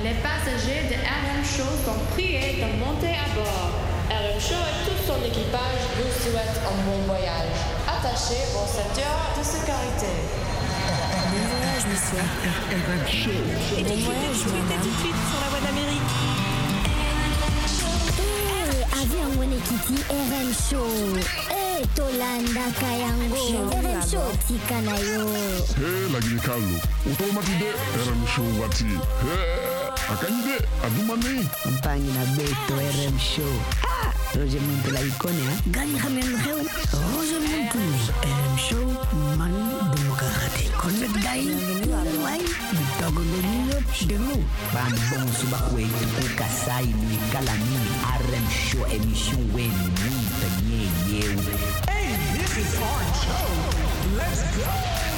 Les passagers de RM Show sont priés de monter à bord. RM Show et tout son équipage vous souhaitent un bon voyage. Attachez vos ceintures de sécurité. Bon voyage, monsieur. RM Show. Et bon voyage, madame. Tout de suite sur la voie d'Amérique. Avion mwenyekiti RM Show. Tolanda Kayango. RM Show tika nayo. Lagi Carlo. Automatide RM Show wati. Akanyide adumani. Mpangi na beto RM Show. Roger Muntu la ikone ha. Gani khamenu kheu. Roger Muntu. RM Show man demokrati. Connect guy. Why? Bitago lenyo denu. Ban bon suba kwetu kukasai ni kalami. RM Show emission wen mwita nye yew. Hey, this is RM Show. Let's go.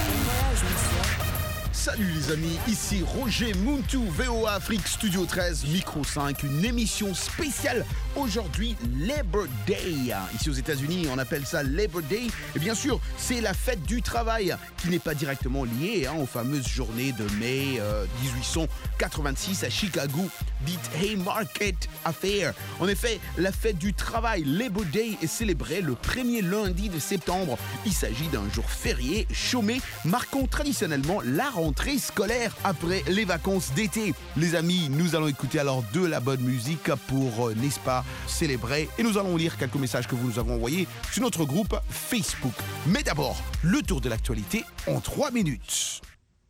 Salut les amis, ici Roger Muntu, VOA Afrique Studio 13, Micro 5, une émission spéciale aujourd'hui, Labor Day. Ici aux États-Unis, on appelle ça Labor Day. Et bien sûr, c'est la fête du travail qui n'est pas directement liée aux fameuses journées de mai 1886 à Chicago, dite Haymarket Affair. En effet, la fête du travail, Labor Day, est célébrée le premier lundi de septembre. Il s'agit d'un jour férié, chômé, marquant traditionnellement la rentrée scolaire après les vacances d'été. Les amis, nous allons écouter alors de la bonne musique pour, n'est-ce pas, célébrer. Et nous allons lire quelques messages que vous nous avez envoyés sur notre groupe Facebook. Mais d'abord, le tour de l'actualité en 3 minutes.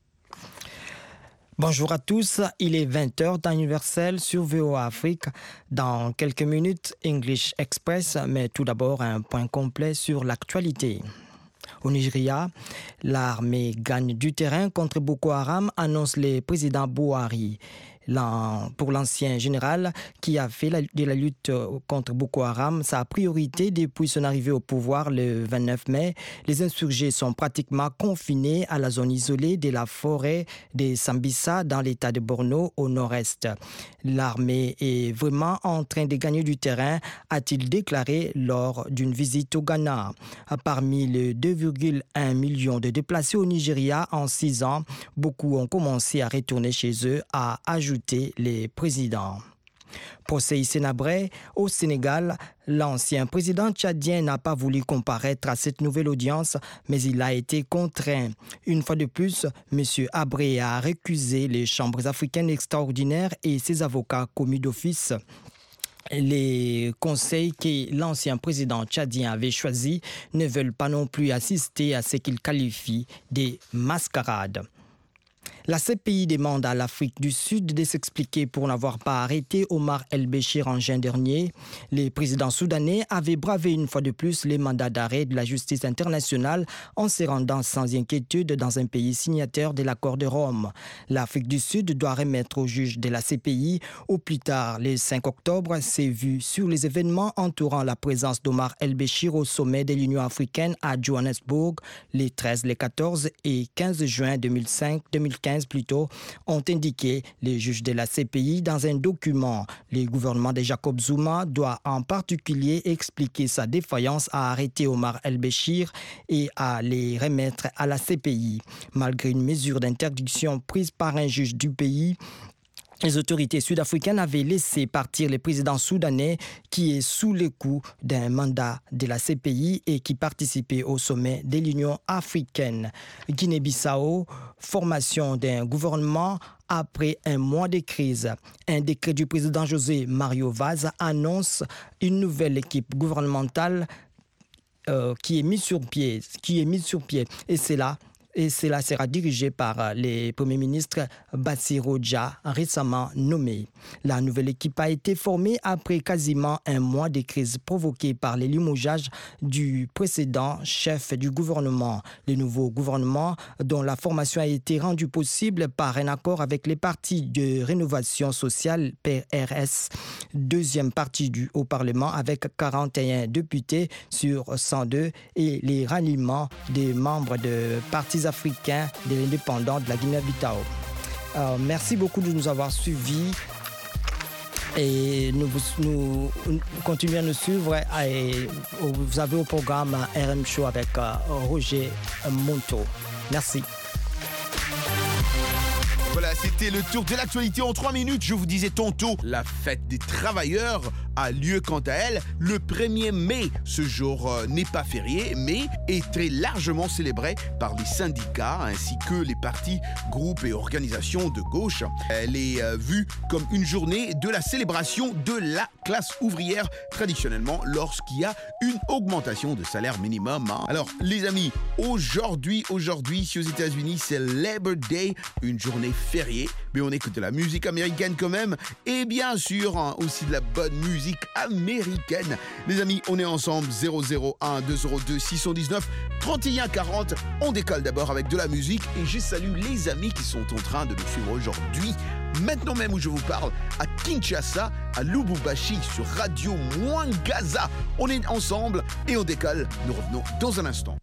Bonjour à tous, il est 20h temps universel sur VOA Afrique. Dans quelques minutes, English Express, mais tout d'abord un point complet sur l'actualité. Au Nigeria, l'armée gagne du terrain contre Boko Haram, annonce le président Buhari. Pour l'ancien général qui a fait de la lutte contre Boko Haram sa priorité depuis son arrivée au pouvoir le 29 mai, les insurgés sont pratiquement confinés à la zone isolée de la forêt de Sambisa dans l'état de Borno au nord-est. L'armée est vraiment en train de gagner du terrain, a-t-il déclaré lors d'une visite au Ghana. Parmi les 2,1 millions de déplacés au Nigeria en 6 ans, beaucoup ont commencé à retourner chez eux, a ajouté les présidents. Procès Sénabré au Sénégal, l'ancien président tchadien n'a pas voulu comparaître à cette nouvelle audience, mais il a été contraint. Une fois de plus, M. Abré a récusé les chambres africaines extraordinaires et ses avocats commis d'office. Les conseils que l'ancien président tchadien avait choisis ne veulent pas non plus assister à ce qu'il qualifie de mascarade. La CPI demande à l'Afrique du Sud de s'expliquer pour n'avoir pas arrêté Omar El-Béchir en juin dernier. Les présidents soudanais avaient bravé une fois de plus les mandats d'arrêt de la justice internationale en se rendant sans inquiétude dans un pays signataire de l'accord de Rome. L'Afrique du Sud doit remettre au juge de la CPI au plus tard le 5 octobre ses vues sur les événements entourant la présence d'Omar El-Béchir au sommet de l'Union africaine à Johannesburg les 13, les 14 et 15 juin 2015 plutôt, ont indiqué les juges de la CPI dans un document. Le gouvernement de Jacob Zuma doit en particulier expliquer sa défaillance à arrêter Omar El-Béchir et à les remettre à la CPI. Malgré une mesure d'interdiction prise par un juge du pays, les autorités sud-africaines avaient laissé partir le président soudanais qui est sous le coup d'un mandat de la CPI et qui participait au sommet de l'Union africaine. Guinée-Bissau, formation d'un gouvernement après un mois de crise. Un décret du président José Mario Vaz annonce une nouvelle équipe gouvernementale qui est mise sur pied. Et cela sera dirigé par le Premier ministre Bassirou Dia, récemment nommé. La nouvelle équipe a été formée après quasiment un mois de crise provoquée par les limogeages du précédent chef du gouvernement. Le nouveau gouvernement, dont la formation a été rendue possible par un accord avec les partis de rénovation sociale PRS, deuxième parti au Parlement avec 41 députés sur 102 et les ralliements des membres de partis africains de l'indépendant de la Guinée-Bissau. Merci beaucoup de nous avoir suivis et nous continuons à nous suivre. Et vous avez au programme RM Show avec Roger Muntu. Merci. Voilà, c'était le tour de l'actualité en 3 minutes. Je vous disais tantôt, la fête des travailleurs a lieu quant à elle le 1er mai. Ce jour n'est pas férié, mais est très largement célébré par les syndicats ainsi que les partis, groupes et organisations de gauche. Elle est vue comme une journée de la célébration de la classe ouvrière traditionnellement lorsqu'il y a une augmentation de salaire minimum. Alors les amis, aujourd'hui ici aux États-Unis, c'est Labor Day, une journée fériée, mais on écoute de la musique américaine quand même et bien sûr aussi de la bonne musique américaine. Les amis, on est ensemble 001 202 619 31 40. On décolle d'abord avec de la musique et je salue les amis qui sont en train de nous suivre aujourd'hui. Maintenant même où je vous parle, à Kinshasa, à Lubumbashi, sur Radio Mwangaza. On est ensemble et on décolle. Nous revenons dans un instant.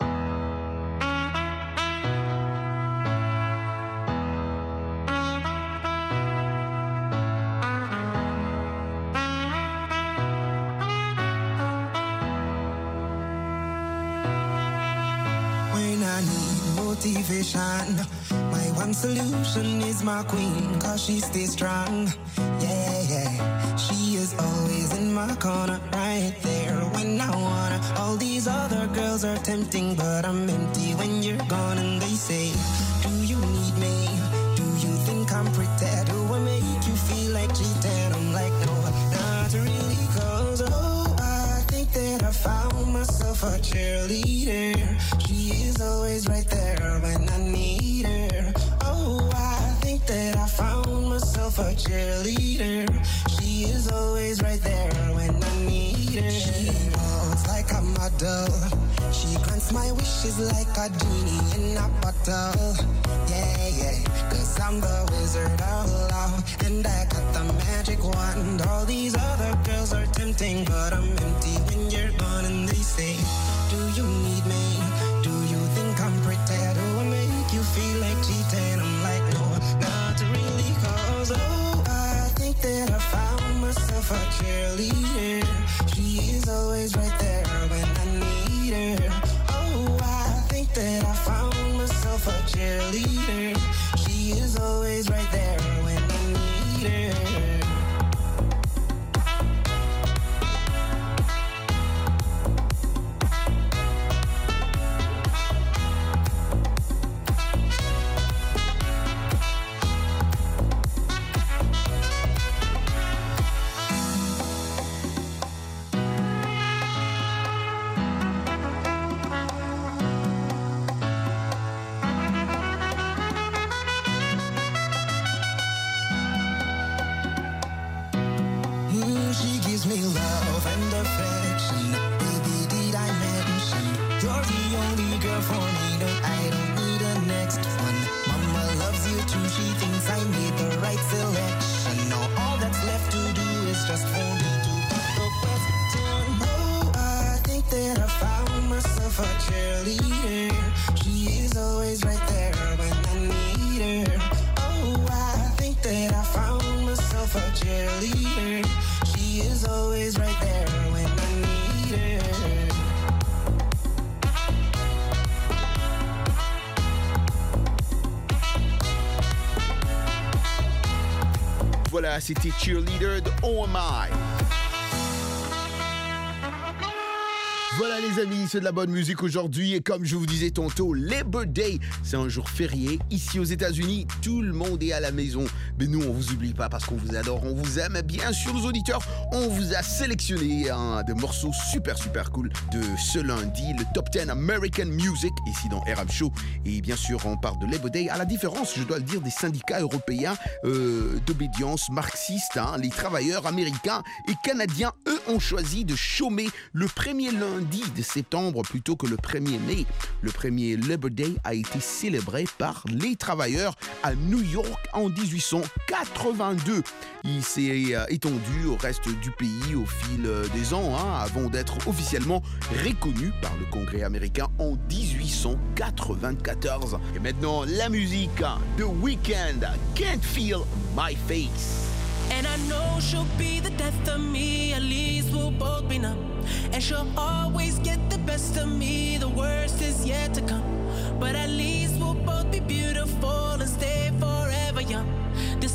Motivation. My one solution is my queen, cause she stays strong. Yeah. She is always in my corner, right there when I wanna. All these other girls are tempting, but I'm empty when you're gone. And they say, do you need me? Do you think I'm pretty? Do I make you feel like cheating? I'm like, no, not really, cause I think that I found myself a cheerleader. She is always right there when I need her. Oh, I think that I found myself a cheerleader. She is always right there when I need her. She walks like a model. She grants my wishes like a genie in a bottle. Yeah, cause I'm the wizard of love, and I got the magic wand. All these other girls are tempting, but I'm empty when you're gone. And they say, do you need me? Do you think I'm pretty? Do I make you feel like cheating? I'm like, no, not really, cause I think that I found myself a cheerleader. She is always right there when I need her. Oh, I think that I found myself a cheerleader. She is always right there when I need her. She gives me love and affection. Baby, did I mention you're the only girl for me? No, I don't need a next one. Mama loves you too. She thinks I made the right selection. Now all that's left to do is just for me to put the question. Oh, I think that I found myself a cheerleader. She is always right there when I need her. Oh, I think that I found myself a cheerleader. She is always right there when I need her. Voilà, c'était Cheerleader de OMI. Voilà les amis, c'est de la bonne musique aujourd'hui et comme je vous disais tantôt, Labor Day, c'est un jour férié. Ici aux États-Unis, tout le monde est à la maison. Mais nous, on vous oublie pas parce qu'on vous adore, on vous aime. Bien sûr, nos auditeurs, on vous a sélectionné des morceaux super cool de ce lundi, le Top 10 American Music, ici dans RM Show. Et bien sûr, on parle de Labor Day. À la différence, je dois le dire, des syndicats européens d'obédience marxiste, les travailleurs américains et canadiens, eux, ont choisi de chômer le premier lundi de septembre plutôt que le 1er mai. Le premier Labor Day a été célébré par les travailleurs à New York en 1882. Il s'est étendu au reste du pays au fil des ans, avant d'être officiellement reconnu par le Congrès américain en 1894. Et maintenant, la musique The Weeknd, Can't Feel My Face. And I know she'll be the death of me, at least we'll both be numb. And she'll always get the best of me, the worst is yet to come. But at least we'll both be beautiful and stay forever young.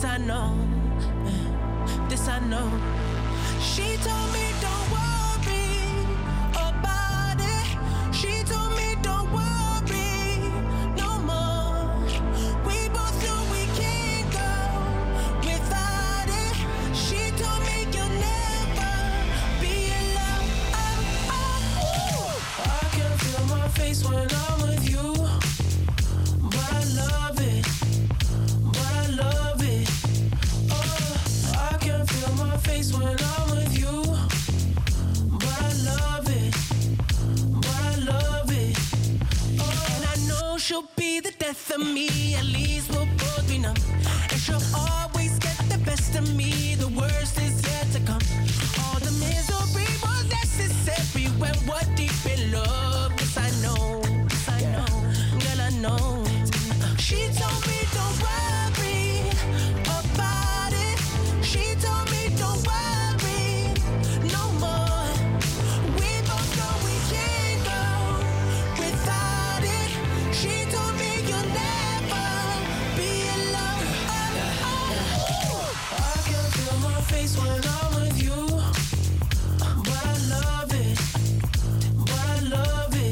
I know. This I know. She told me don't worry about it. She told me don't worry no more. We both know we can't go without it. She told me you'll never be alone. I can feel my face when I'm with you, but I love it. But I love it. I can feel my face when I'm with you, but I love it. But I love it. And I know she'll be the death of me. At least we'll both be numb. And she'll always get the best of me. The worst is yet to come. All the misery was necessary when we're deep in love. Yes, I know. Yes, I know. Girl, I know. She told me don't worry about it. She told me don't worry no more. We both know we can't go without it. She told me you'll never be alone. I can feel my face when I'm with you, but I love it. But I love it.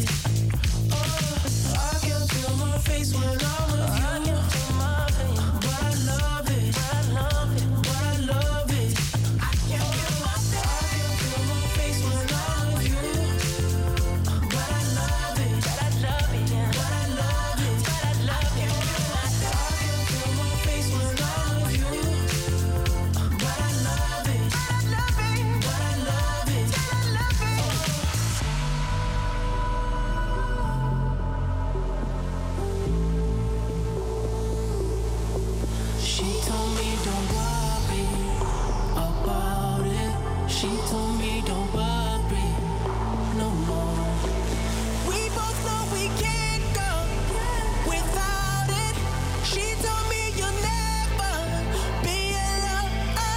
I can feel my face when I'm with you, but I love it. But I love it. I can feel my face when I'm with you, but I love it. But I love it. But I love it. But I love it. I can feel my face when I'm with you, but I love it. But I love it. But I love it. She told me don't worry about it. She told me don't worry no more. We both know we can't go without it. She told me you'll never be alone.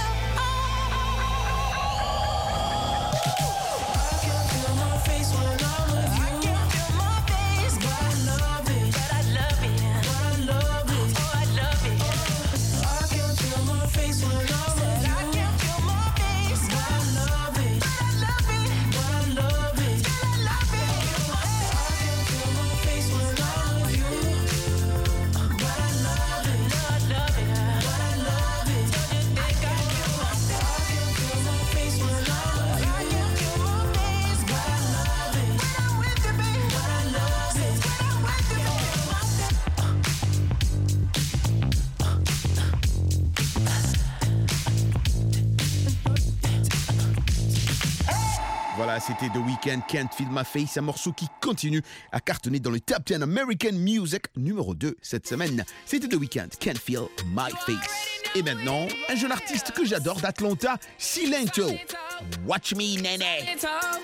I can feel my face when I'm with you. I can feel my face, but I love it. But I love it. But I love it. Oh, I love it. I can feel my face when I'm with you. I can feel my face, but I love it. But I love it. But I love it. But I love it. I can feel my face when I'm with you, but I love it. I love it. But I love it. Don't you think I can feel my face when I'm with you? I can feel my face, but I love it. When I'm with you, baby, but I love it. When I'm with you, Voilà, c'était The Weeknd, Can't Feel My Face, un morceau qui continue à cartonner dans le Top 10 American Music numéro 2 cette semaine. C'était The Weeknd, Can't Feel My Face. Et maintenant, un jeune artiste que j'adore d'Atlanta, Silento. Watch Me, Nene.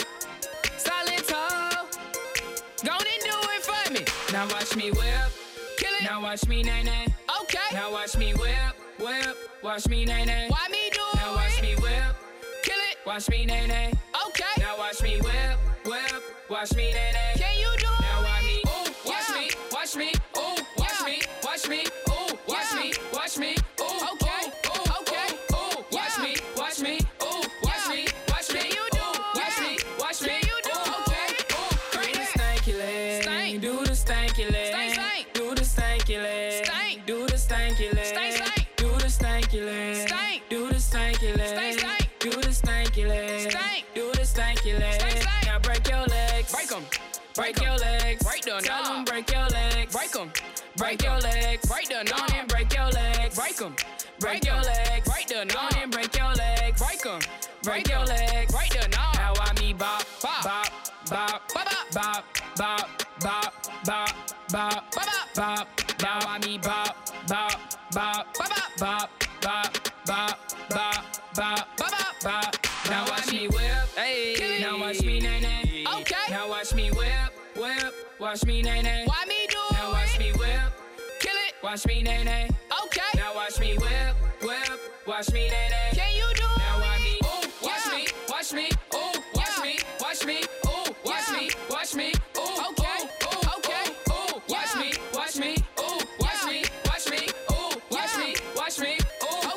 Go and do it for me. Now watch me whip. Kill it. Now watch me nay nay. Okay. Now watch me whip, whip. Watch me nay nay. Why me do it? Now watch me whip. Kill it. Watch me nay nay. Okay. Now watch me whip, whip. Watch me nay nay. Can you do it? Now watch me. Ooh, watch me. Watch me. Ooh, watch me. Watch me. Ooh, watch me. Watch me. Ooh, okay. Ooh, okay. Ooh, watch me. Watch me. Ooh, watch me. Watch me. You do. Watch me. Watch me. You do. Okay. Ooh, do the stanky leg. Stank. Do the stanky leg. Stank. Stank. Do the stanky leg. Stank. Do the stanky leg. Stank. Stank. Do the stanky leg. Stank. Do the stanky leg. Stank. Stank. Do the stanky leg. Stank. Do the stanky leg. Stank. Stank. Now break your legs. Break 'em. Break your legs. Break the Tell 'em break your legs. Break 'em. Break your legs. Break the knob and break your legs. Break 'em. Break your legs. Break the knob and break your legs. Break 'em. Break your legs. Break the knob. Now I me bop, bop, bop, bop, bop, bop, bop, bop, bop, bop, bop, bop. Now I me bop, bop, bop, bop, bop, bop, bop, bop, bop, bop, bop. Now watch me whip, hey. Now watch me nay nay. Okay. Now watch me whip, whip. Watch me nay nay. Why me do it? Now watch me whip, kill it. Watch me nay nay. Okay. Now watch me whip, whip. Watch me nay nay. Can you do it? Now watch me. Ooh, watch me. Watch me. Ooh, watch me. Watch me. Ooh, watch me. Watch me. Ooh, okay. Ooh, okay. Ooh, watch me. Watch me. Ooh, watch me. Watch me. Ooh, watch me. Watch me. Ooh.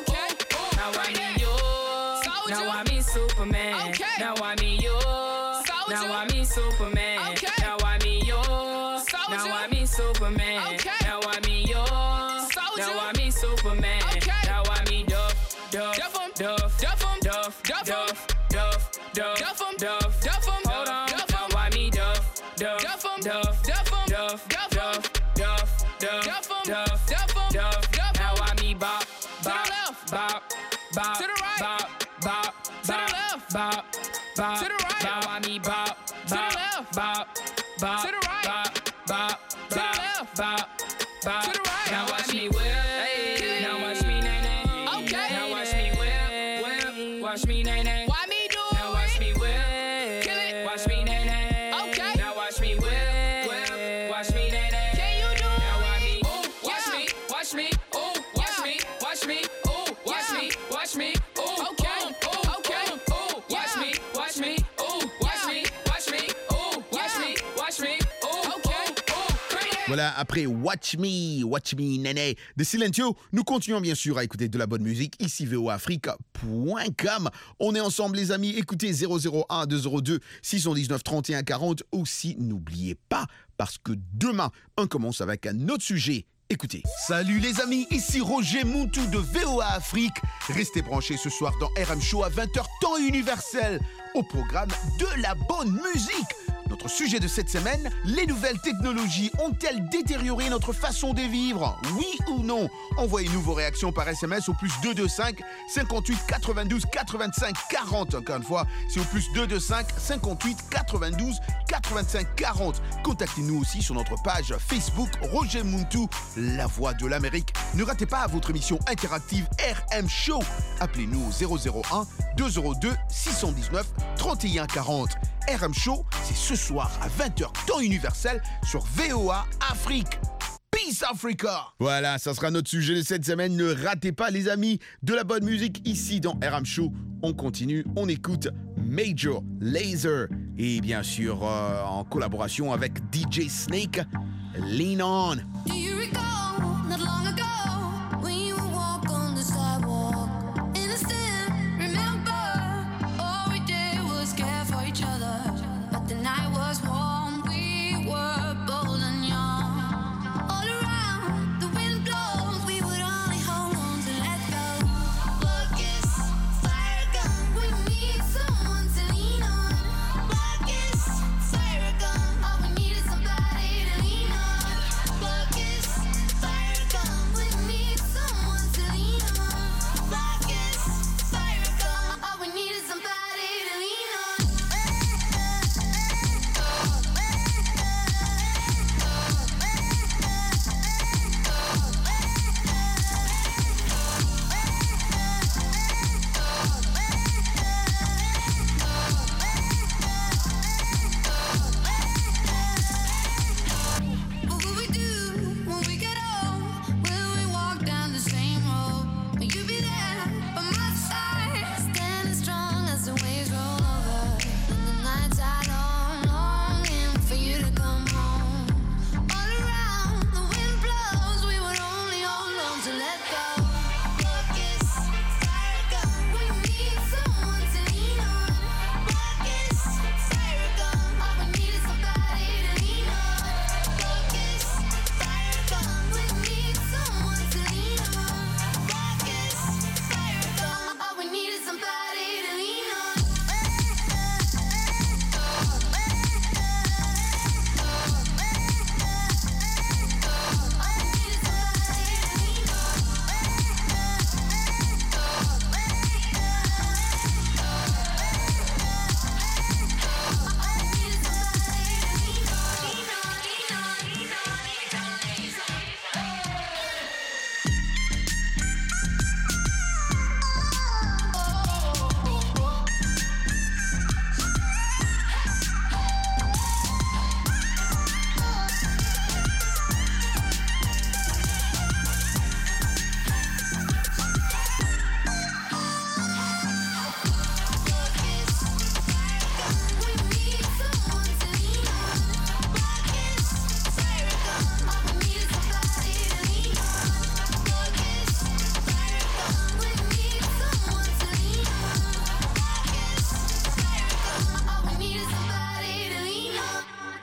Now I me Superman. Okay. Now I me yours. Soldier. Now I me Superman. Okay. Now I me yours. Soldier. Now I me Superman. Okay. Now I me yours. Soldier. Now I me Superman. Okay. Now I me Duff, Duff, Duff 'em. Duff, Duff 'em. Duff, Duff 'em. Duff, Duff, Duff, Duff 'em. Duff, Duff 'em. Hold on. Duff 'em. Now I me Duff, Duff, Duff 'em. Duff, Duff 'em. Duff, Duff 'em. Duff, Duff, Duff, Duff 'em. Duff, Duff 'em. Duff. Duff 'em. Now I me bop, To the bop, left. bop, bop, To the right. bop, bop, To the bop, left. bop, bop. To the right. Now I me bop, the bop, left. bop, bop, To the right. bop, bop, To the bop, left. bop, bop. To the right. Now watch me whip. Now watch me nay nay. Okay. Now watch me whip, whip. Watch me nay nay. Why me do Now watch me whip. Kill it. Watch me nay nay. Okay. Now watch me whip, whip. Watch me nay nay. Can you do Now watch me. it? Ooh, watch Yeah. me, watch me. Ooh, watch Yeah. me, watch me. Ooh, watch Yeah. me, watch me. Ooh, Okay. ooh, Okay. ooh, watch Yeah. me, watch me. Ooh, watch Yeah. me, watch me. Ooh, watch Yeah. me, watch me. Ooh, Okay. ooh, crazy. Voilà, après Watch Me, Nene de Silentio, nous continuons bien sûr à écouter de la bonne musique, ici voafrique.com. On est ensemble les amis, écoutez 001 202 619 31 40, aussi n'oubliez pas, parce que demain, on commence avec un autre sujet. Écoutez. Salut les amis, ici Roger Muntu de VOA Afrique. Restez branchés ce soir dans RM Show à 20h temps universel, au programme de la bonne musique. Notre sujet de cette semaine, les nouvelles technologies ont-elles détérioré notre façon de vivre? Oui ou non? Envoyez-nous vos réactions par SMS au plus 225 58 92 85 40. Encore une fois, c'est au plus 225 58 92 85 40. Contactez-nous aussi sur notre page Facebook Roger Muntu, la voix de l'Amérique. Ne ratez pas votre émission interactive RM Show. Appelez-nous au 001 202 619 31 40. RM Show, c'est ce soir à 20h temps universel sur VOA Afrique. Peace Africa. Voilà, ça sera notre sujet de cette semaine. Ne ratez pas les amis de la bonne musique ici dans RM Show. On continue, on écoute Major Lazer et bien sûr en collaboration avec DJ Snake, Lean On. Do you recall not long ago when you would walk on the sidewalk? Innocent, remember, all we did was care for each other. But the night was warm, we were bold and young. All around, the wind blows, we would only hold on to let go. Blackest fire gun, we need someone to lean on. Blackest fire gun, all we need is somebody to lean on. Blackest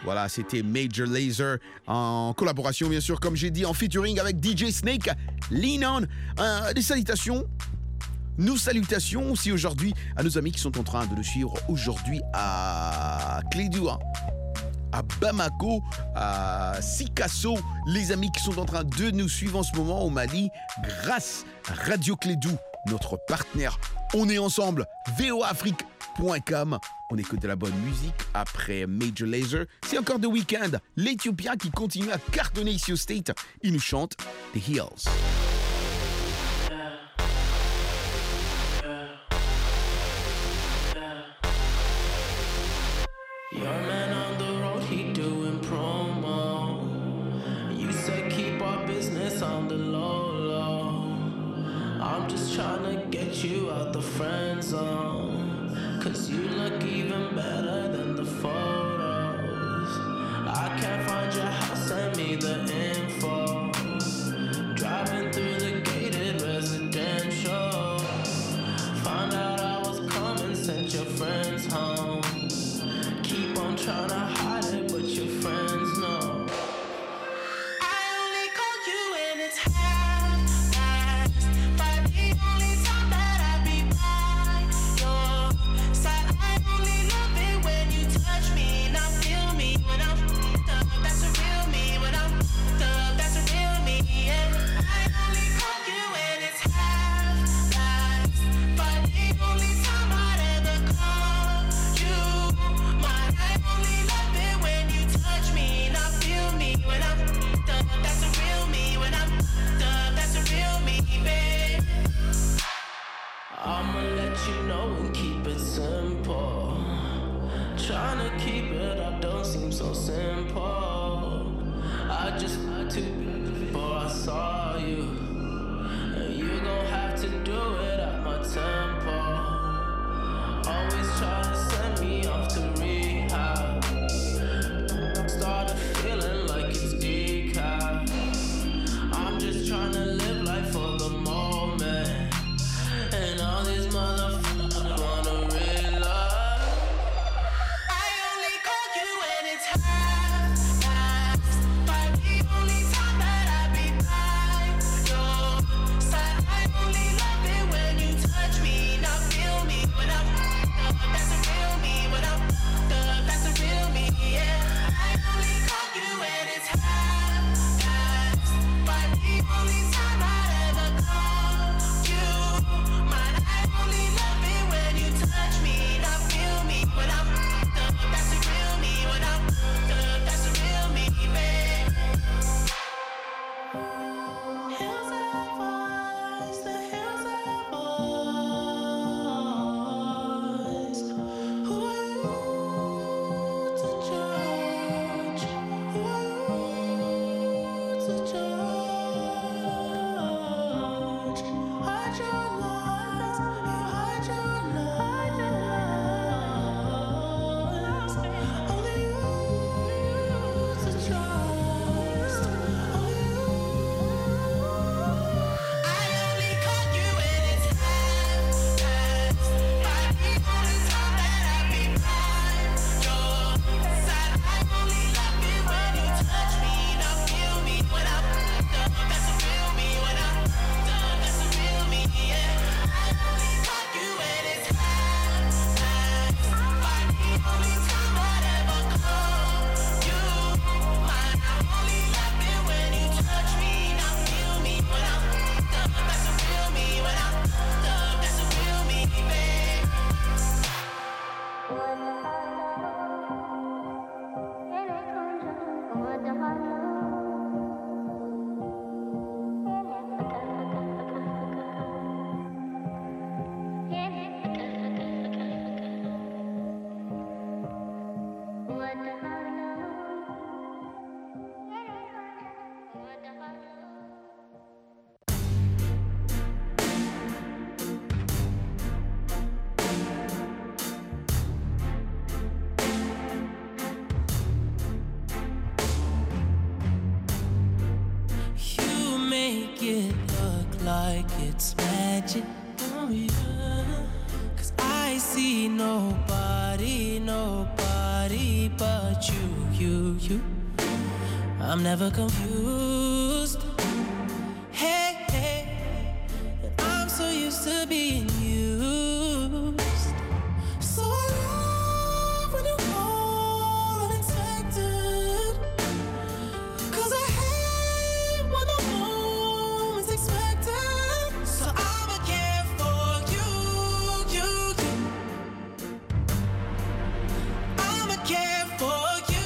Voilà, c'était Major Lazer en collaboration, bien sûr, comme j'ai dit, en featuring avec DJ Snake, Lean On. Des salutations. Nos salutations aussi aujourd'hui à nos amis qui sont en train de nous suivre aujourd'hui à Clédou, à Bamako, à Sikasso, les amis qui sont en train de nous suivre en ce moment au Mali, grâce à Radio Clédou, notre partenaire. On est ensemble, voafrique.com. On écoute de la bonne musique après Major Lazer. C'est encore The Weeknd, l'Éthiopien qui continue à cartonner ici au State. Il nous chante The Hills. Your man on the road, he doing promo. You said keep our business on the low, low. I'm just trying to get you out the friend zone. Cause you look even better than the photos. I can't find your house, send me the info. Driving through the gated residential. Found out I was coming, sent your friends home. Keep on trying to hide it, but your friends know. I only call you when it's half-assed, but the only time that I be by your side. I only love it when you touch me, not feel me when I'm up. That's a real me when I'm up. That's a real me, yeah. I only call you when it's half-assed, but the only time I'd ever call you. I only love it when you touch me, not feel me when I'm done. That's a real me when I'm done. That's a real me, babe. I'ma let you know and keep it simple. Tryna keep it up don't seem so simple. I just had to before I saw you, and you gon' have to do it at my tempo. Always try to send me off to rehab. Started feeling like it's decaf. I'm just trying to live life for the moment, and all these motherfuckers wanna realize. I only call you when it's half-assed, but the only time that I be by your side. I only love it when you touch me, not feel me when I'm up. That's a real me when I'm up. That's a real me, yeah. I only call you when it's half-assed, but the only time I'd ever call you mine. I only love it when you touch me, not feel me when I'm up. That's a real me when I'm up. That's a real me, babe. Hills have eyes, the hills have eyes. Who are you to judge? Who are you to judge? Hide your lies, you hide your lies. Only you to trust. Only you. I only call you when it's half-assed, but the only time that I be by your side. I only love it when you touch me, not feel me when I'm up. That's a real me when I'm done. That's a real me, yeah. I only call you when it's half-assed, but the only time I'd ever call you mine. I only love it when you touch me, not feel me when I'm done. That's a real me when I'm done. That's a real me, babe. You make it look like it's magic, oh yeah. 'Cause I see nobody but you. I'm never confused. Hey, and I'm so used to being used. So I love when you call unexpected. 'Cause I hate when the moment's expected. So I'ma care for you. I'ma care for you.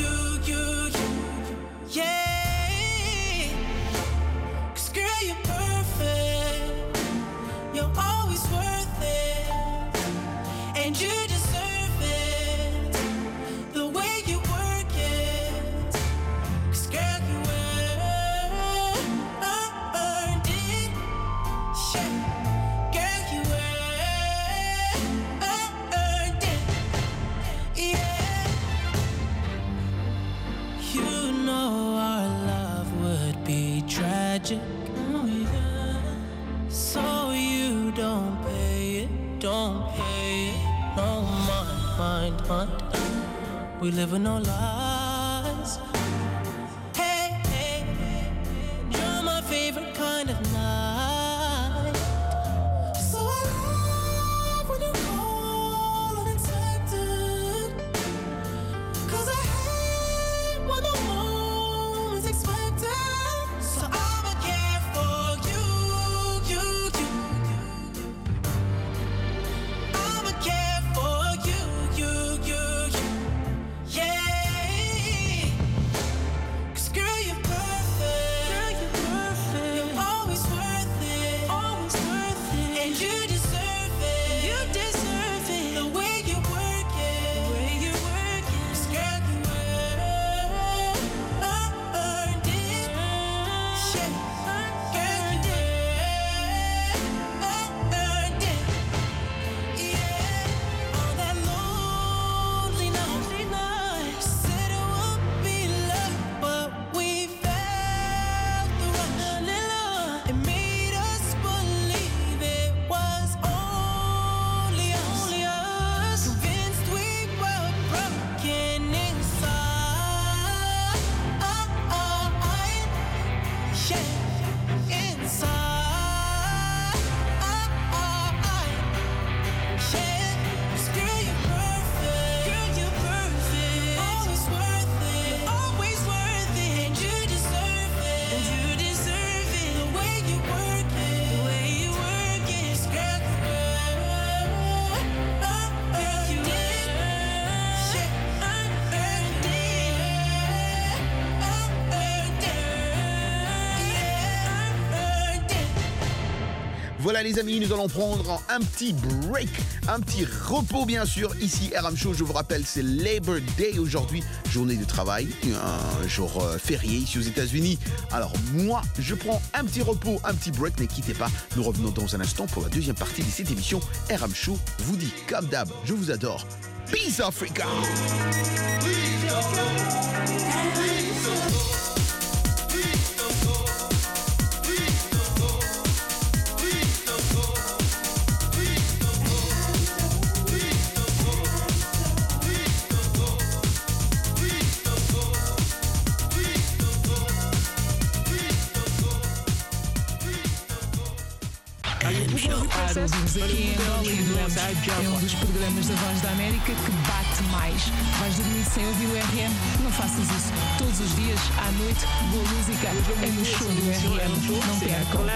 Yeah. 'Cause girl, you're perfect. You're always worth it. And you deserve it. The way you work it. 'Cause girl, you earned it. Yeah. Girl, you earned it. Yeah. You know our love would be tragic. Oh, yeah. So you don't pay it. No mind. We live with no lies. Hey, you're my favorite kind of night. So I love when you call unexpected. 'Cause I hate when the moment's expected. So I'ma care for you. I'ma care for you. Yeah. 'Cause girl, you're perfect. You're always worth it. And you deserve it. The way you work it. 'Cause girl, you earned it. Yeah. Girl, you earned it. Yeah. On that lonely night, said it would be love, but we felt the rush. It made us believe it was only us. Convinced we were broken inside. Yeah, inside. Yeah, 'cause girl, you're perfect. Always worth it. And you deserve it. The way you work it. 'Cause girl, you did. Yeah, earned it. Voilà les amis, nous allons prendre un petit break, un petit repos bien sûr. Ici RM Show, je vous rappelle, c'est Labor Day aujourd'hui, journée de travail, un jour férié ici aux États-Unis. Alors moi, je prends un petit repos, un petit break, ne quittez pas. Nous revenons dans un instant pour la deuxième partie de cette émission. RM Show vous dit comme d'hab, je vous adore. Peace Africa. Ouvimos aqui em Angola e adoramos. É um dos programas da Voz da América que bate mais. Vais dormir sem ouvir o RM? Não faças isso. Todos os dias, à noite, boa música é no show do RM. Não percam.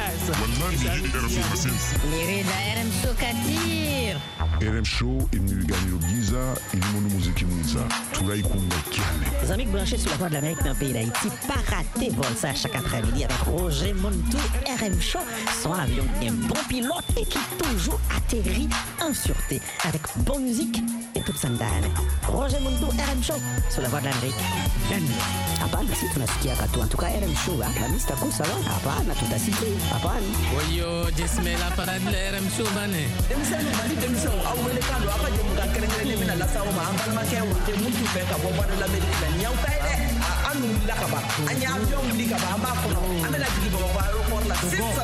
Querida, RM Show Katir. RM Show imnigani giza ilimono muziki mwiza tulaikunga kiale. Les amis branchés sur la voix de l'Amérique dans le pays d'Haïti, pas rater vol ça chaque après-midi avec Roger Montou, RM Show, son avion un bon pilote et qui toujours atterrit en sûreté avec bonne musique et toute sa ndani. Roger Montou, RM Show, sur la voix de l'Amérique. Hapana, si tunasikia katu. En tout cas, RM Show, la mista kusa wa. Hapana, tutasikia. Hapana. Oyo, jismela para de RM Show bane. awele kando aka je muka kerengere mina la sawo ma ambal ma ke wote mutu fe ka bo bana la medina nyaw kay de anu la ka ba anya avion li ka ba amba ko amela digi bo ba ro la sissa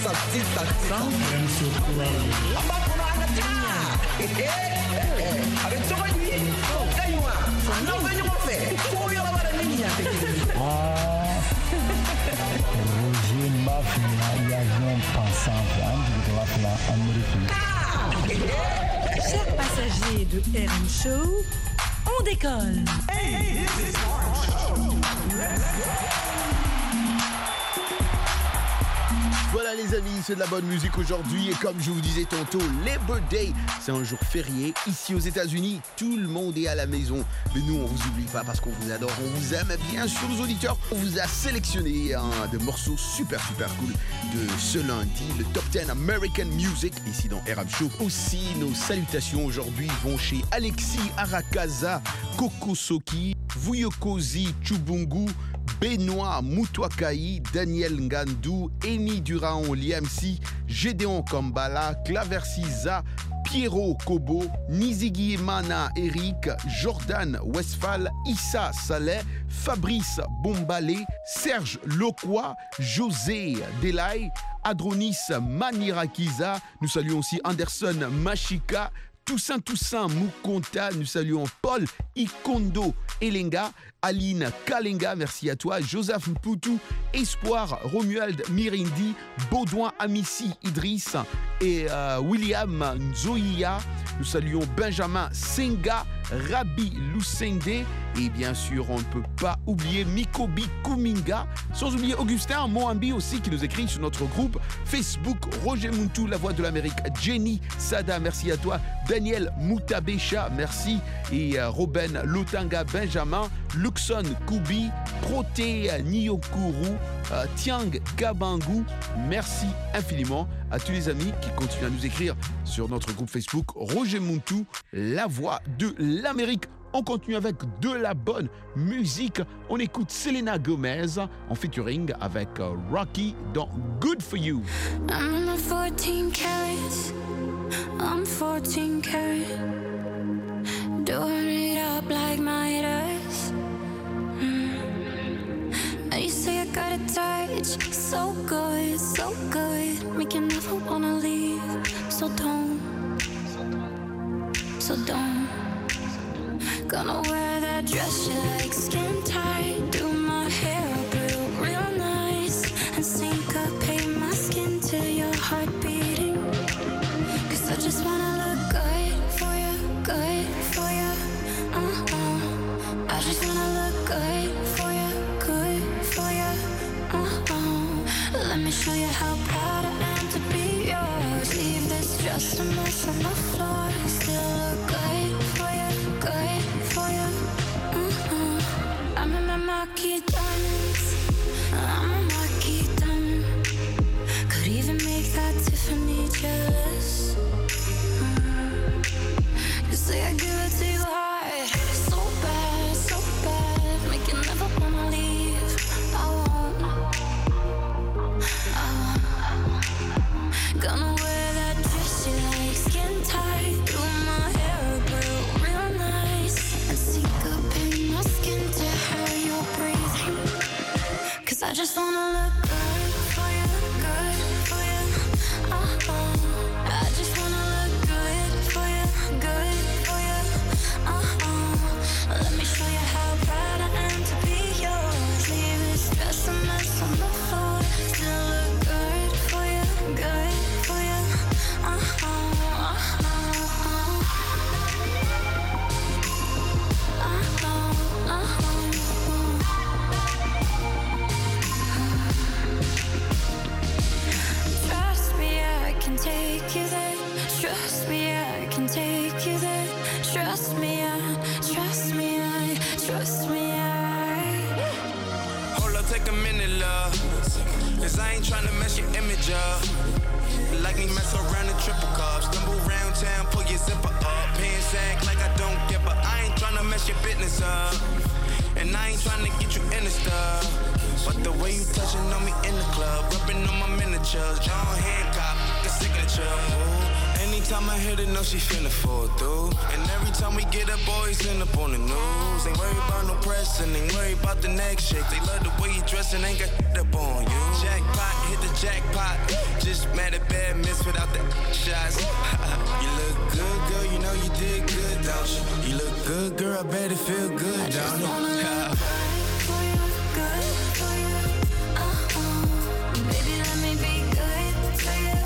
amba ko na anya avec so ni kaywa no Chers passagers de RM Show, on décolle. Hey, this is RM Show. Voilà les amis, c'est de la bonne musique aujourd'hui et comme je vous disais tantôt, Labor Day, c'est un jour férié. Ici aux États-Unis, tout le monde est à la maison. Mais nous, on vous oublie pas parce qu'on vous adore, on vous aime. Bien sûr, nos auditeurs, on vous a sélectionné des morceaux super cool de ce lundi, le Top 10 American Music, ici dans RM Show. Aussi, nos salutations aujourd'hui vont chez Alexis Arakaza, Kokosoki, Vuyokozi Chubungu, Benoît Moutouakaï, Daniel Ngandou, Amy Durand Liamsi, Gédéon Kambala, Claversiza, Pierrot Kobo, Nizigi Mana Eric, Jordan Westphal, Issa Saleh, Fabrice Bombalé, Serge Lokwa, José Delay, Adronis Manirakiza. Nous saluons aussi Anderson Machika, Toussaint Mukonta, nous saluons Paul Ikondo Elenga, Aline Kalenga, merci à toi, Joseph Mpoutou, Espoir, Romuald Mirindi, Baudouin Amissi Idriss et William Nzoïa. Nous saluons Benjamin Senga, Rabi Lucende et bien sûr on ne peut pas oublier Mikobi Kuminga, sans oublier Augustin Moambi aussi qui nous écrit sur notre groupe Facebook, Roger Muntu, La Voix de l'Amérique, Jenny Sada, merci à toi, Daniel Moutabesha, merci, et Robin Lotanga Benjamin, Luxon Koubi, Proté Nyokuru, Tiang Gabangu, merci infiniment à tous les amis qui continuent à nous écrire sur notre groupe Facebook Roger Muntu, La Voix de l'Amérique. On continue avec de la bonne musique. On écoute Selena Gomez en featuring avec Rocky dans Good For You. I'm in 14 carats, I'm 14 carats, doing it up like Midas. Now you say I got a touch, so good, make you never wanna leave. So don't. Gonna wear that dress you like, skin tight, do my hair up real nice, and syncopate my skin to your heart beating. 'Cause I just wanna look good for you. I just wanna look good for you. Let me show you how proud I am to be yours. Leave this dress a mess on the floor. Still look good for you. I'm in my marquee diamonds. I'm a marquee diamond. Could even make that Tiffany jealous. You say I give it to you hard, so bad, make you never wanna leave. I won't. Gonna wear that dress you like, skin tight, do my hair up real nice, and syncopate my skin to how you're breathing. 'Cause I just wanna look good for you. I just wanna look good for you. Let me show you how proud I am to be yours. Leave this dress a mess on the floor. Still look good for you. Trust me, I can take you there. Trust me, I can take you there. Trust me, Hold up, take a minute, love. 'Cause I ain't tryna mess your image up. Like me mess around in triple cups. Stumble around town, pull your zipper up. Pants act like I don't give a. I ain't tryna mess your business up. And I ain't tryna get you in the stuff. But the way you touching on me in the club, rubbing on my miniatures, John Hancock, the signature. Ooh. Anytime I hit it, know she finna fall through. And every time we get up, boys end up on the news. Ain't worried about no press and ain't worried about the next shake. They love the way you dress and ain't got up on you. Jackpot, hit the jackpot. Just mad at bad miss without the shots. You look good, girl, you know you did good, don't you? You look good, girl, I bet it feel good, don't it? Baby, let me be good to you.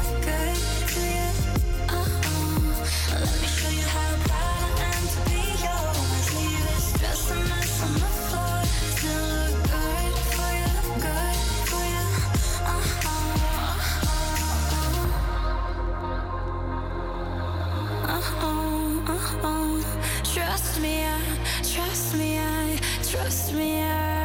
Trust me,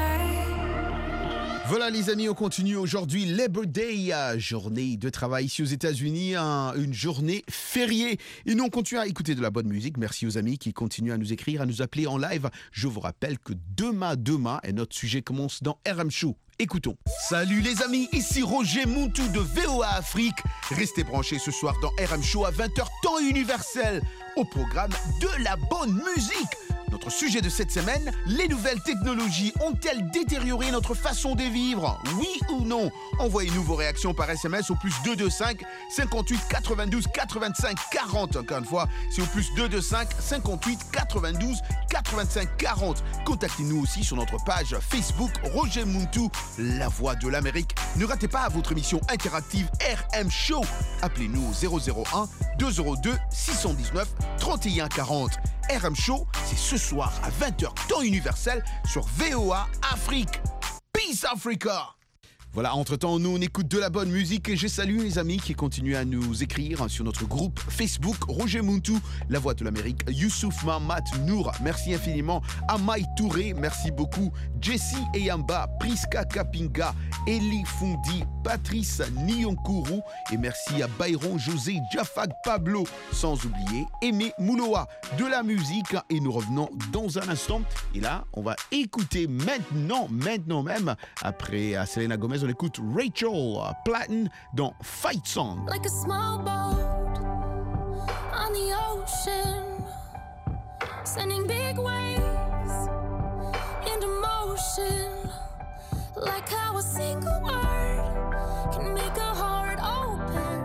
Voilà les amis, on continue aujourd'hui Labor Day, journée de travail ici aux États-Unis, une journée fériée. Et nous on continue à écouter de la bonne musique. Merci aux amis qui continuent à nous écrire, à nous appeler en live. Je vous rappelle que demain, et notre sujet commence dans RM Show. Écoutons. Salut les amis, ici Roger Muntu de VOA Afrique. Restez branchés ce soir dans RM Show à 20h temps universel. Au programme de la bonne musique. Notre sujet de cette semaine, les nouvelles technologies ont-elles détérioré notre façon de vivre? Oui ou non? Envoyez-nous vos réactions par SMS au plus 225 58 92 85 40. Encore une fois, c'est au plus 225 58 92 85 40. Contactez-nous aussi sur notre page Facebook Roger Muntu, la voix de l'Amérique. Ne ratez pas votre émission interactive RM Show. Appelez-nous au 001 202 619 31 40. RM Show, c'est ce soir à 20h temps universel sur VOA Afrique. Peace Africa! Voilà, entre-temps, nous, on écoute de la bonne musique et je salue les amis qui continuent à nous écrire sur notre groupe Facebook Roger Muntu, la voix de l'Amérique, Youssouf Mahamat Nour, merci infiniment, Amaï Touré, merci beaucoup, Jessie Eyamba, Priska Kapinga, Eli Fundi, Patrice Nyonkuru et merci à Byron José Jafag Pablo, sans oublier Aimé Mouloa, de la musique et nous revenons dans un instant et là, on va écouter maintenant même, après Selena Gomez, on écoute Rachel Platten dans Fight Song. like a small boat on the ocean, sending big waves into motion, like how a single word can make a heart open.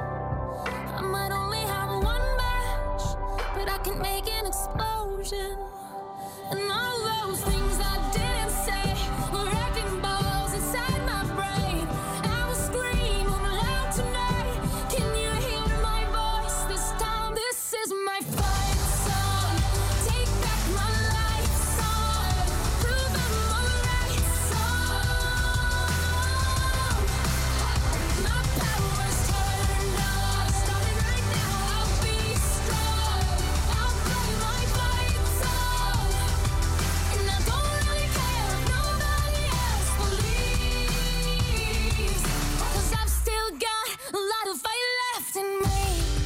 I might only have one match, but I can make an explosion. And all those things I didn't say were wrecking balls inside my brain. I will scream loud tonight. Can you hear my voice this time? This is my fight song. Take back my life song. Prove I'm on the right song. My power's turned on. Starting right now, I'll be strong. I'll play my fight song. And I don't really care if nobody else believes, 'cause I've still got a lot of fight left in me.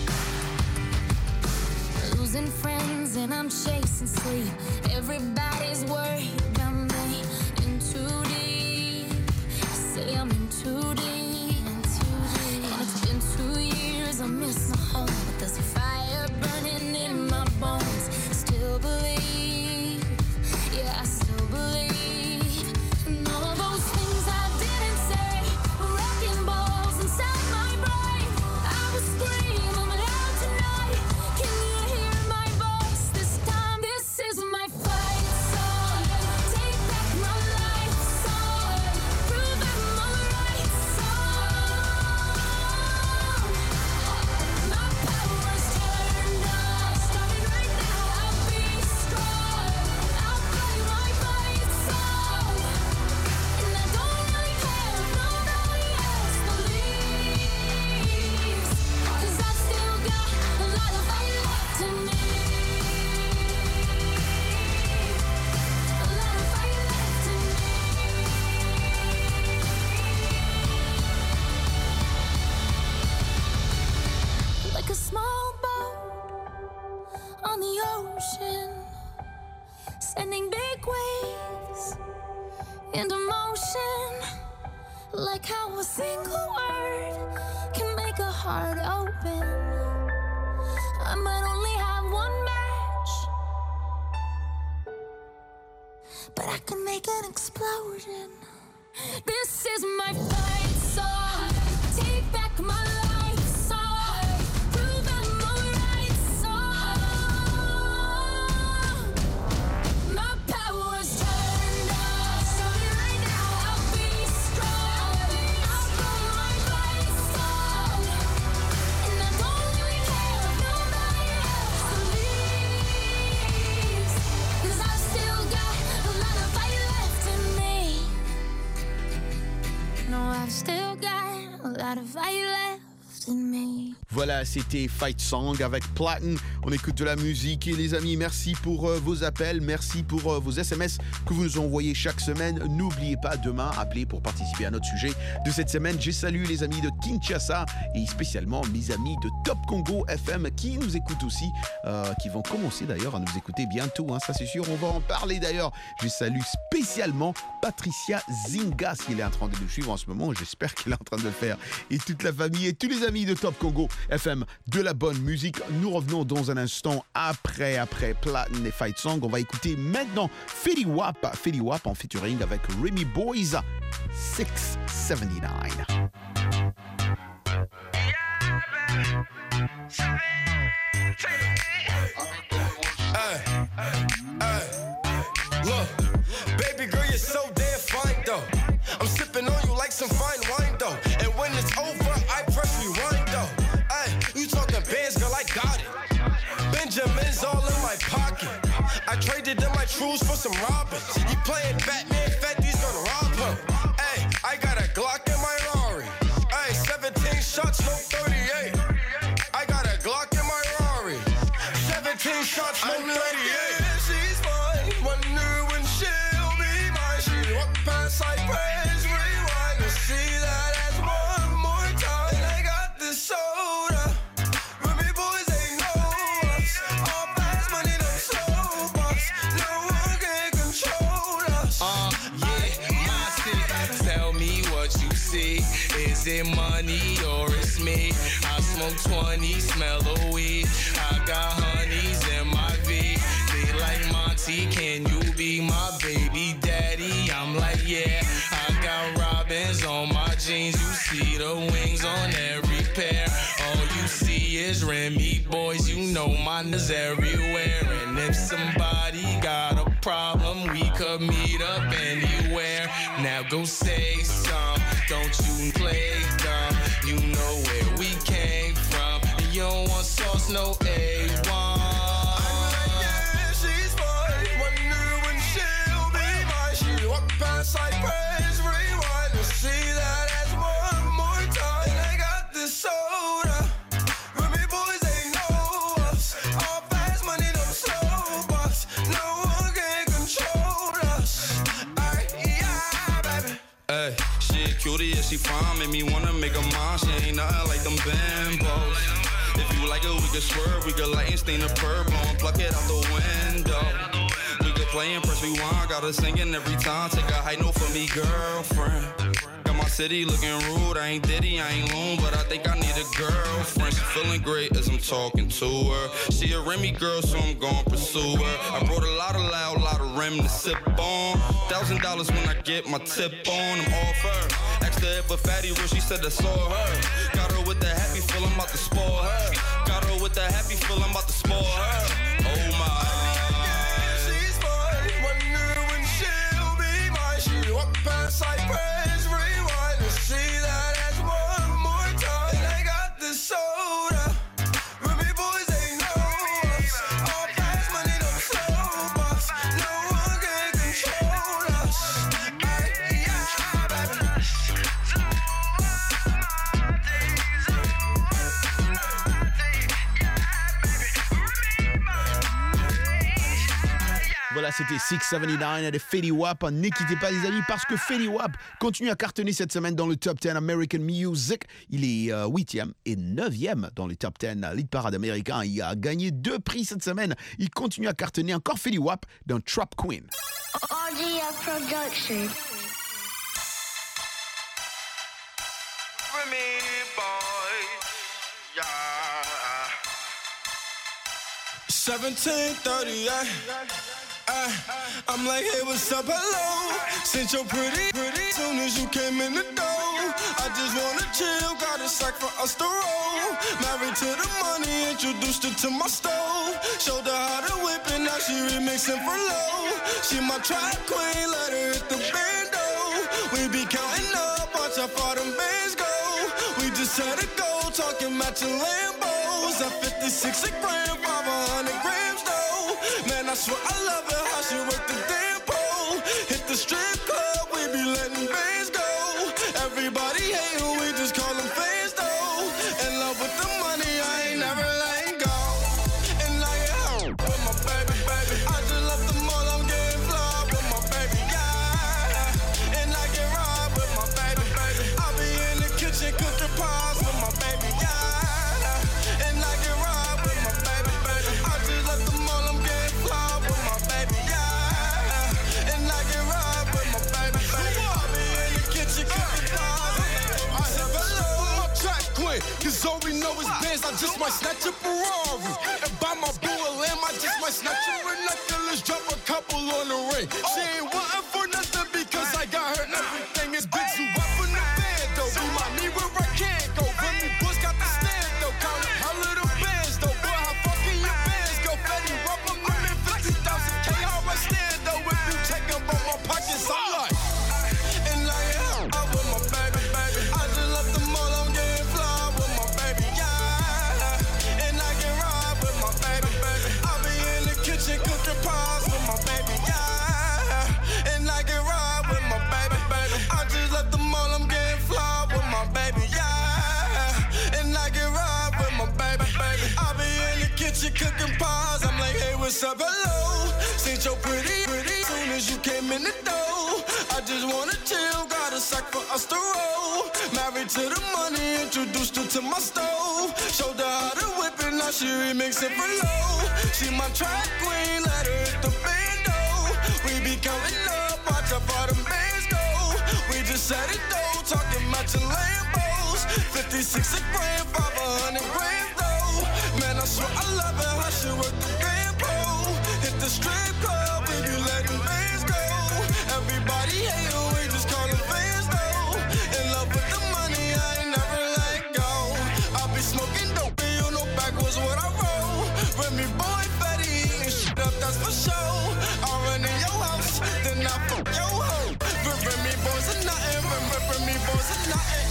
Losing friends and I'm chasing sleep. Everybody's worried about me. In too deep. I say I'm in too deep. And it's been 2 years, I miss my home, but there's a fire burning in my bones. Still believe, yeah, I still believe. And all those things I didn't say were wrecking balls inside my brain. I will scream loud tonight. Can you hear my voice this time? This is my fight song. Take back my life song. Prove I'm on the right song. My power's turned on. Starting right now, I'll be strong. I'll play my fight song. And I don't really care if nobody else believes, 'cause I've still got a lot of fight left in me. A lot of fight left in me. Like a small boat on the ocean, sending big waves into motion, like how a single word can make a heart open. I might only have one match, but I can make an explosion. This is my fight song. Take back my life song. Prove I'm on the right song. My power's turned on. Starting right now, I'll be strong. I'll play my fight song. And I don't really care if nobody else believes, 'cause I've still got a lot of fight left in me. No, I've Voilà, c'était Fight Song avec Platin. On écoute de la musique et les amis, merci pour vos appels, merci pour vos SMS que vous nous envoyez chaque semaine. N'oubliez pas demain, appelez pour participer à notre sujet de cette semaine. J'ai salué les amis de Kinshasa et spécialement mes amis de Top Congo FM qui nous écoutent aussi, qui vont commencer d'ailleurs à nous écouter bientôt, hein, ça c'est sûr, on va en parler d'ailleurs. Je salue spécialement Patricia Zinga, s'il est en train de nous suivre en ce moment, j'espère qu'il est en train de le faire, et toute la famille et tous les amis de Top Congo FM, de la bonne musique. Nous revenons dans un instant après Platin et Fight Song. On va écouter maintenant Fetty Wap en featuring avec Remy Boys, 679. Look, baby girl, you're so damn fine though. I'm sipping on you like some fine wine though. And when it's over, I press rewind though. Ay, you talking bands, girl, I got it. Benjamin's all in my pocket. I traded in my trues for some robins. You playing Batman, Fetty's gonna rob him. Ay, I got a Glock in my Rari. Ay, 17 shots, no 38. I got a Glock in my Rari. 17 shots, no 38. She's fine, wonder when she'll be mine. She walk past like praise, rewind to see that as one more time. And I got this soda. Remy boys, they know us. All fast money, them slow bucks. No one can control us. Yeah, my stick. Tell me what you see. Is it money or it's me? I smoke 20, smell of weed. I got honeys in my V. They like Monty, can you be my baby daddy? I'm like, yeah. I got robins on my jeans. You see the wings on every pair. All you see is Remy boys. You know mine is everywhere. And if somebody got a problem, we could meet up anywhere. Now go say some. Don't you play dumb. You know where we came from. You don't want sauce, no A1. Past like praise, rewind to see that as one more time. And I got this soda. Remy boys, they know us. All fast money, them slow bucks. No one can control us. Yeah, baby. Ay, she a cutie, yeah, she fine. Make me wanna make her mine. She ain't nothing like them bimbos. If you like it, we can swerve. We can light and stain the purple and pluck it out the window. Playing press rewind, got her singing every time. Take a high note for me, girlfriend. Got my city looking rude. I ain't Diddy, I ain't Loon, but I think I need a girlfriend. She feeling great as I'm talking to her. She a Remy girl, so I'm gon' pursue her. I brought a lot of loud, lot of Rem to sip on. $1,000 when I get my tip on. I'm off her. Asked her if a fatty rich, she said I saw her. Got her with the happy feel, I'm about to spoil her. Got her with the happy feel, I'm about to spoil her. Oh my. Walk past like praise, rewind to see that as one more time. And I got this soda. Remy boys, they know us. All fast money, them slow bucks. No one can control us. Yeah, baby. Voilà, c'était 679 de Fetty Wap. Ne quittez pas les amis parce que Fetty Wap continue à cartonner cette semaine dans le Top 10 American Music. Il est 8e et 9e dans le Top 10 Lead Parade américain. Il a gagné 2 prix cette semaine. Il continue à cartonner encore Fetty Wap dans Trap Queen. RGF Production. Remy boys, yeah. 1738. I'm like, hey, what's up, hello? Since you're pretty, soon as you came in the door. I just wanna chill, got a sack for us to roll. Married to the money, introduced her to my stove. Showed her how to whip it, now she remixing for low. She my trap queen, let her hit the bando. We be counting up, watch how far them bands go. We just had to go, talking matching Lambos. At 56 a gram, 500 grams though. Man, I swear I love it, how she work the damn pole. Hit the strip club, we be letting bands go. Everybody hate who we just call them fans though. In love with the money, I just might snatch a Ferrari. And buy my boo a lamb, I just might snatch a binoculars, drop a couple on the ring. She ain't wantin' for nothing because I got her everything is big. So up in the band though, remind me where I can't go. Remy Bush got the stand though, counting her little bands though. Boy, how fucking your bands go? Fetty rub them in 50,000 K, how I stand though. If you check up on my pockets, I'm like, and like hell, I'm with my baby, baby. I just left the mall, I'm getting fly with my baby, yeah. And I can ride with my baby, baby. I'll be in the kitchen cooking pies with my baby, yeah. And I can ride with my baby, baby. I just left the mall, I'm getting fly with my baby, yeah. And I can ride with my baby, baby. I'll be in the kitchen cooking pies. I'm like, hey, what's up, hello? Since you're pretty, soon as you came in the door. I just wanna chill, got a sack for us to roll. Married to the money, introduced her to my stove. Showed her how to whip it, now she remixing for low. She my track queen, let her hit the bando. We be counting up, watch how far them bands go. We just set it though, talking matching Lambos. 56 a grand, 500 grand though. Man, I swear I love it, how she work the game pole. Hit the strip club, we be letting bands go. Everybody hate her, we just call them fans though. In love with the money, I ain't never let go. I be smoking dope, and you know backwards what I roll. Remy boy, Fetty, eating shit up, that's for sure. I run in your house, then I fuck your hoe. Remy boys are nothing, Remy boys are nothing.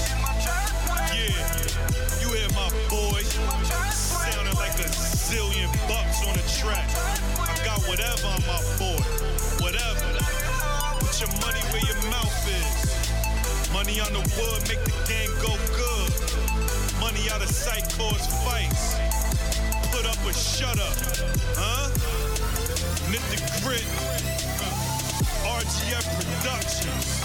Yeah, you hear my boy sounding like a zillion bucks on the track. I got whatever on my board, whatever. Put your money where your mouth is. Money on the wood make the game go good. Money out of sight cause fights. Put up or shut up, huh? Nip the grit. RGF Productions.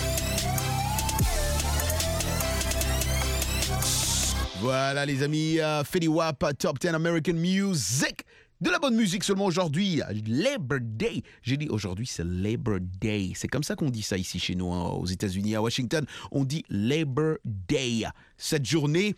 Voilà les amis, Fetty Wap, Top 10 American Music. De la bonne musique seulement aujourd'hui, Labor Day. J'ai dit aujourd'hui c'est Labor Day. C'est comme ça qu'on dit ça ici chez nous, hein, aux États-Unis, à Washington. On dit Labor Day. Cette journée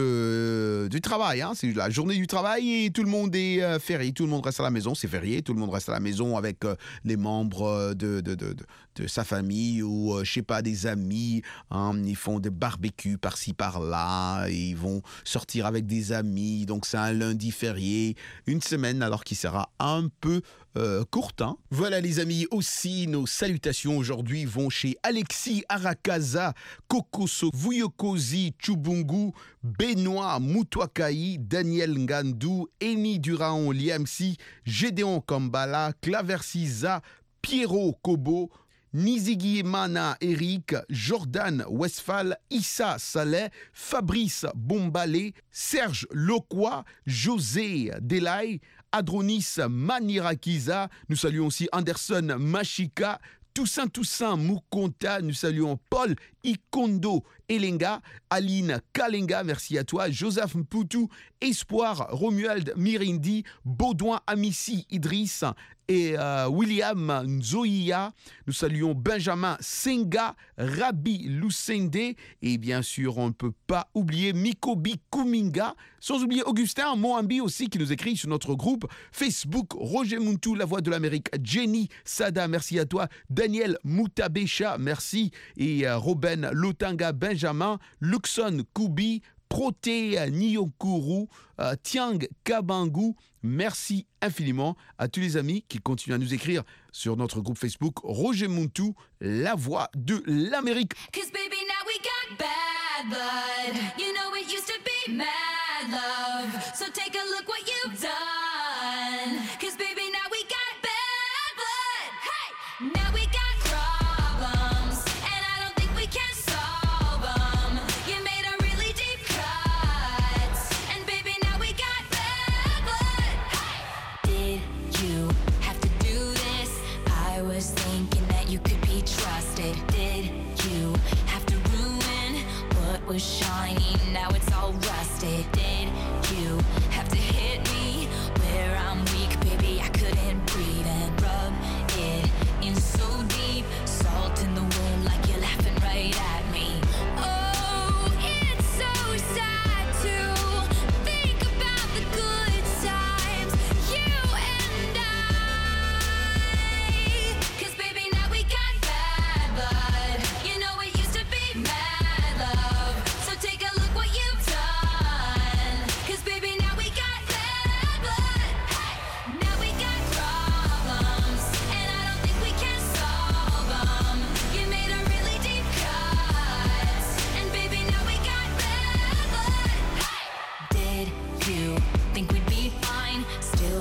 du travail, hein, c'est la journée du travail et tout le monde est férié, tout le monde reste à la maison, c'est férié, tout le monde reste à la maison avec les membres de sa famille ou je sais pas, des amis, hein, ils font des barbecues par-ci par-là, ils vont sortir avec des amis, donc c'est un lundi férié, une semaine alors qui sera un peu courte. Hein. Voilà les amis, aussi nos salutations aujourd'hui vont chez Alexis Arakaza, Kokoso Vuyokozi Chubungu, Benoît Moutouakaï, Daniel Ngandou, Eni Duraon Liamsi, Gédéon Kambala, Claversiza, Pierrot Kobo, Nizigi Mana Eric, Jordan Westphal, Issa Saleh, Fabrice Bombalé, Serge Lokwa, José Delay, Adronis Manirakiza, nous saluons aussi Anderson Machika, Toussaint Moukonta, nous saluons Paul Ikondo Elenga, Aline Kalenga, merci à toi, Joseph Mpoutou, Espoir Romuald Mirindi, Baudouin Amissi Idriss et William Nzoïa. Nous saluons Benjamin Senga, Rabi Lucende et bien sûr on ne peut pas oublier Mikobi Kuminga, sans oublier Augustin Moambi aussi qui nous écrit sur notre groupe Facebook, Roger Muntu, La Voix de l'Amérique, Jenny Sada, merci à toi, Daniel Moutabesha, merci, et Robin Lotanga Benjamin, Luxon Koubi, Proté Nyokuru, Tiang Kabangu, merci infiniment à tous les amis qui continuent à nous écrire sur notre groupe Facebook Roger Muntu, La Voix de l'Amérique. 'Cause baby now we got bad blood. You know it used to be mad love. So take a look what you've done. 'Cause baby now we got bad blood. Hey, now we got problems and I don't think we can solve them. You made a really deep cut and baby now we got bad blood. Hey, did you have to do this? I was thinking that you could be trusted. Did you have to ruin what was shiny? Now it's all rusted. Did you have to hit me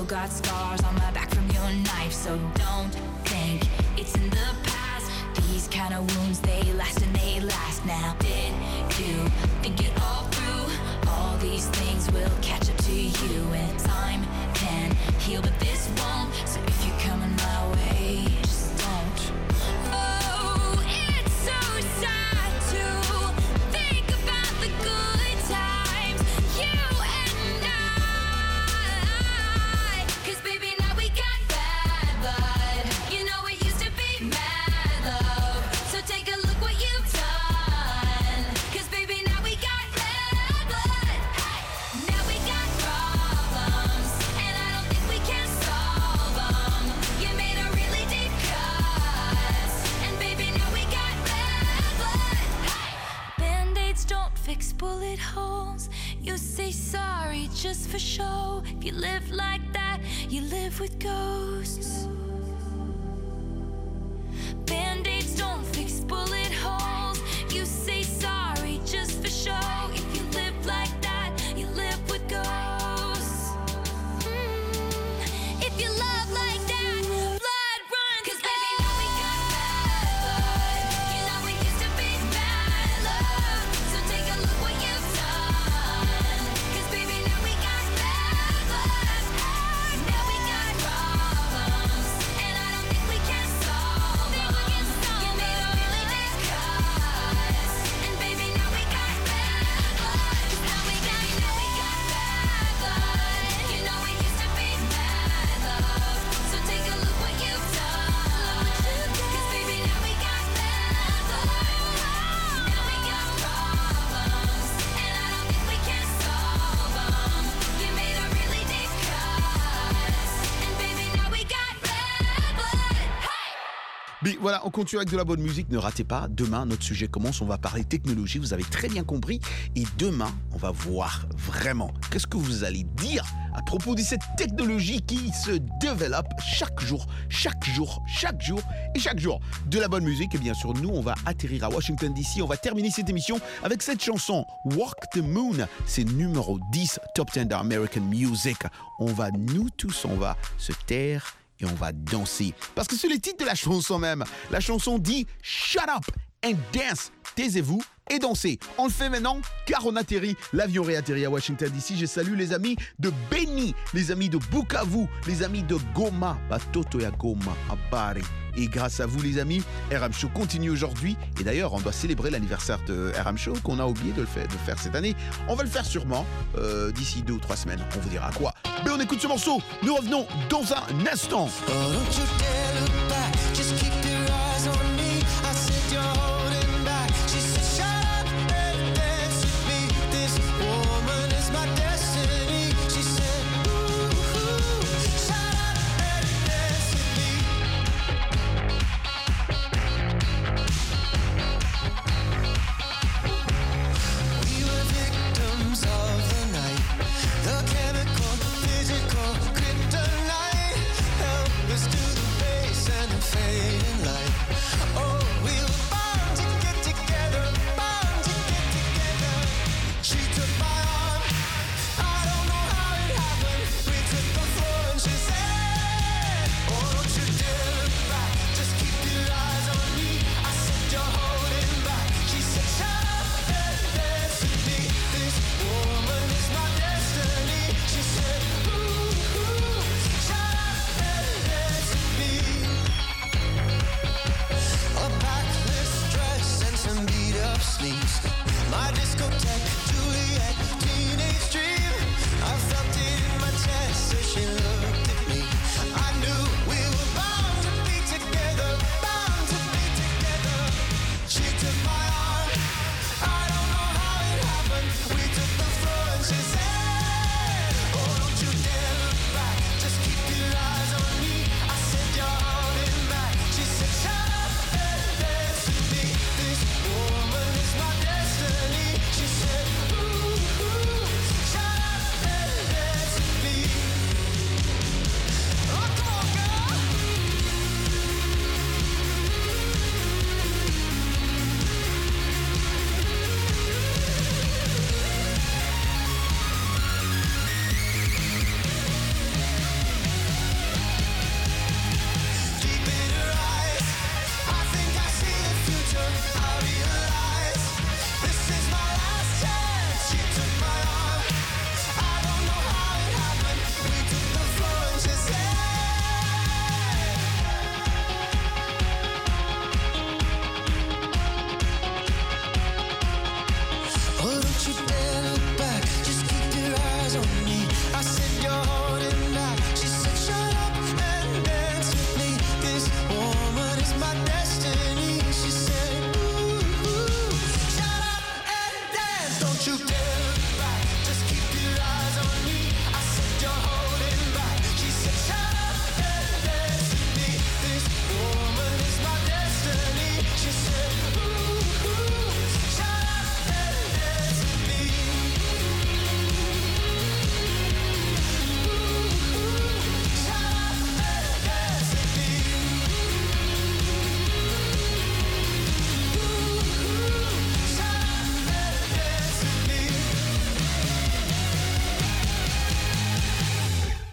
got scars on my back from your knife, so don't think it's in the past. These kind of wounds, they last and they last now. Did you think it all through? All these things will catch up to you, and time can heal, but this won't. So if you're coming my way, just don't. Oh, it's so sad to think about the good times, you and I. 'Cause baby, now we got bad blood. You know it used to be mad love. So take a look what you've done. 'Cause baby, now we got bad blood. Now we got problems, and I don't think we can solve them. You made a really deep cut, and baby, now we got bad blood. Band-aids don't fix bullet holes. You say sorry just for show. If you live like that, you live with ghosts. Band-aids don't fix bullet holes. You say sorry just for show. If you live like that, you live with ghosts. If you love like that, blood runs. 'Cause baby, now we got bad blood. You know it used to be bad love. So take a look what you've done. 'Cause baby, now we got bad blood. Now we got problems, and I don't think we can solve them. You made a really deep cut, and baby, now we got bad blood. 'Cause now we got bad blood. You know it used to be bad love. So take a look what you've done. 'Cause baby, now we got bad blood. Now we got problems, and I don't think we can solve them. You made a really deep cut, and baby, now we got bad blood. Mais voilà, on continue avec de la bonne musique. Ne ratez pas, demain, notre sujet commence. On va parler technologie. Vous avez très bien compris. Et demain, on va voir vraiment qu'est-ce que vous allez dire à propos de cette technologie qui se développe chaque jour. De la bonne musique. Et bien sûr, nous, on va atterrir à Washington DC. On va terminer cette émission avec cette chanson, Walk the Moon. C'est numéro 10, Top 10 d'American Music. On va se taire et on va danser. Parce que c'est le titre de la chanson même. La chanson dit « Shut up and dance ». Taisez-vous et dansez. On le fait maintenant car on atterrit. L'avion réatterrit à Washington DC. Je salue les amis de Beni, les amis de Bukavu, les amis de Goma, Batoto ya Goma, à Bari. Et grâce à vous les amis, RM Show continue aujourd'hui. Et d'ailleurs, on doit célébrer l'anniversaire de RM Show qu'on a oublié de faire cette année. On va le faire sûrement d'ici 2 ou 3 semaines. On vous dira quoi. Mais on écoute ce morceau. Nous revenons dans un instant. Physical kryptonite, help us to the base and the fading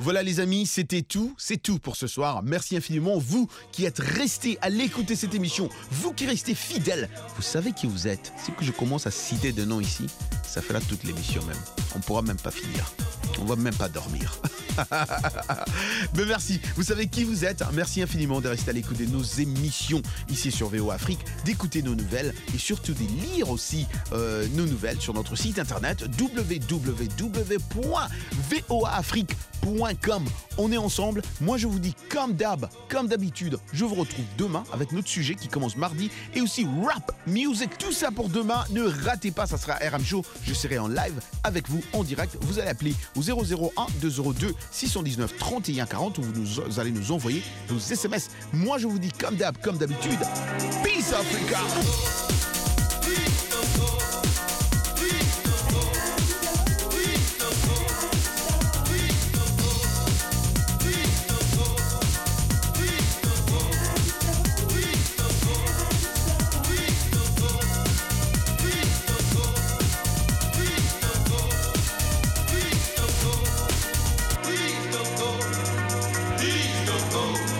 Voilà les amis, c'était tout, c'est tout pour ce soir. Merci infiniment, vous qui êtes restés à l'écouter cette émission, vous qui restez fidèles, vous savez qui vous êtes. Si que je commence à citer de noms ici, ça fera toute l'émission même. On pourra même pas finir, on va même pas dormir. Mais merci, vous savez qui vous êtes. Merci infiniment de rester à l'écoute de nos émissions ici sur VOA Afrique, d'écouter nos nouvelles et surtout de lire aussi nos nouvelles sur notre site internet www.voaafrique.com. On est ensemble. Moi, je vous dis comme d'habitude, je vous retrouve demain avec notre sujet qui commence mardi et aussi rap music. Tout ça pour demain. Ne ratez pas, ça sera RM Show. Je serai en live avec vous en direct. Vous allez appeler au 001 202 619 31 40 où vous allez nous envoyer vos SMS. Moi, je vous dis comme d'habitude. Peace Africa. Please don't go.